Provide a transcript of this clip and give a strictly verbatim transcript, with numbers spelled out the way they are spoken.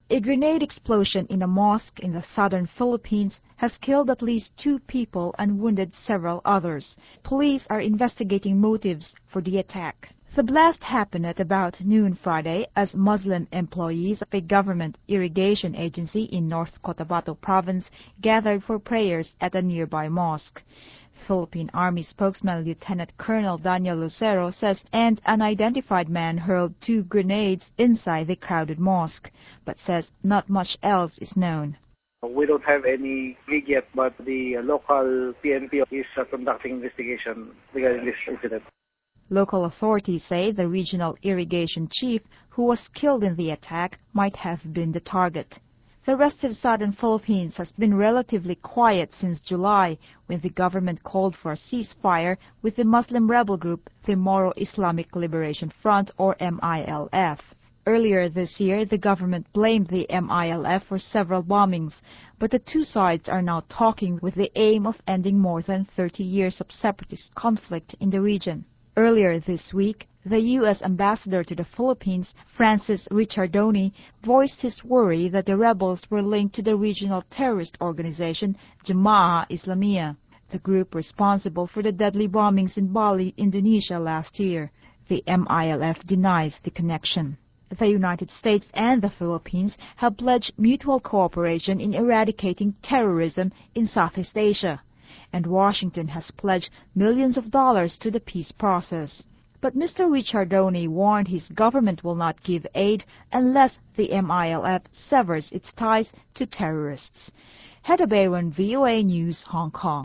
A grenade explosion in a mosque in the southern Philippines has killed at least two people and wounded several others. Police are investigating motives for the attack. The blast happened at about noon Friday as Muslim employees of a government irrigation agency in North Cotabato province gathered for prayers at a nearby mosque. Philippine Army spokesman Lieutenant Colonel Daniel Lucero says an unidentified man hurled two grenades inside the crowded mosque, but says not much else is known. We don't have any lead yet, but the local P N P is uh, conducting investigation regarding this incident. Local authorities say the regional irrigation chief who was killed in the attack might have been the target. The rest of southern Philippines has been relatively quiet since July, when the government called for a ceasefire with the Muslim rebel group the Moro Islamic Liberation Front, or M I L F. Earlier this year, the government blamed the M I L F for several bombings, but the two sides are now talking with the aim of ending more than thirty years of separatist conflict in the region. Earlier this week, the U S ambassador to the Philippines, Francis Ricciardoni, voiced his worry that the rebels were linked to the regional terrorist organization Jemaah Islamiyah, the group responsible for the deadly bombings in Bali, Indonesia last year. The M I L F denies the connection. The United States and the Philippines have pledged mutual cooperation in eradicating terrorism in Southeast Asia, and Washington has pledged millions of dollars to the peace process. But Mister Ricciardoni warned his government will not give aid unless the M I L F severs its ties to terrorists. Hedda Bayron, V O A News, Hong Kong.